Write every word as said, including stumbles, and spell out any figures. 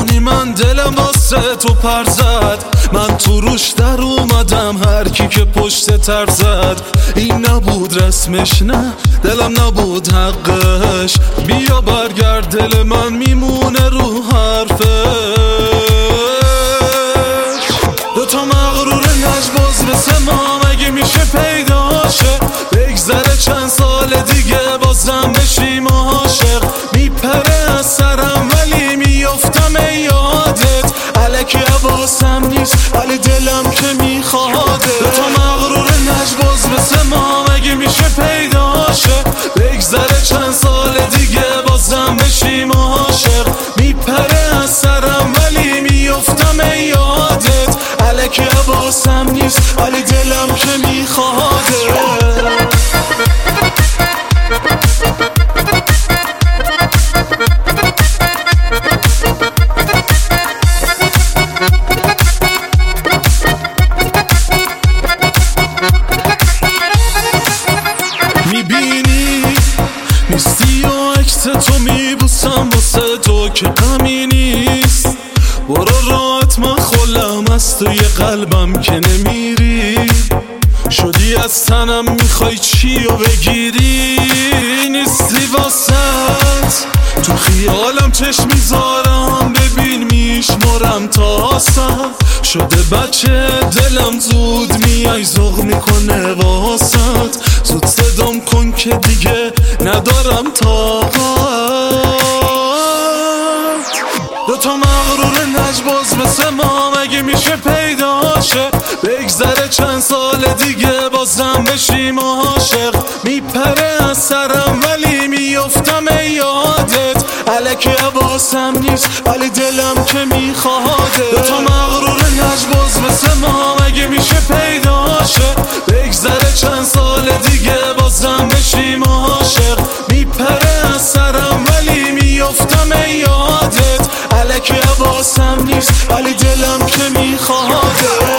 میدونی من دلم واسه تو پر زد، من تو روش در اومدم هر کی که پشت تر زد. این نبود رسمش، نه دلم نبود حقش، بیا برگرد دل من میمونه رو حرفش. دوتا مغرور نجباز مثل ما مگه میشه پیداشه؟ بگذره چند سال دیگه بازم بشیم عاشق. میپره از سرم ولی میافتم یادت، الکی حواسم نیست ولی دلم که میخواده. دوتا مغرور نجباز مثل ما مگه میشه پیداشه؟ بگذره چند سال دیگه بازم بشیم عاشق. میپره از سرم ولی میافتم یادت، الکی حواسم نیست ولی دلم که میخواده. میبینی نیستی و عکس تو میبوسم واسه تو که غمی نیست. برو راحت من خلم از توی قلبم که نمیری، شدی از تنم میخوای چی و بگیری. نیستی واسط تو خیالم چشم میذارم، ببین میشمارم تا سر شده بچه دلم زود میای ذوق میکنه واسط. زود صدام کن که دیگه ندارم طاقت. دوتا مغرور نجباز مثل ما مگه میشه پیداشه؟ بگذره چند سال دیگه بازم بشیم عاشق. میپره از سرم ولی میافتم یادت، الکی حواسم نیست ولی دلم که میخواده. دوتا مغرور نجباز مثل ما مگه میشه پیداشه؟ بگذره چند سال دیگه بازم بشیم عاشق. میپره از سرم ولی میافتم یادت، الکی حواسم نیست ولی دلم که میخواده.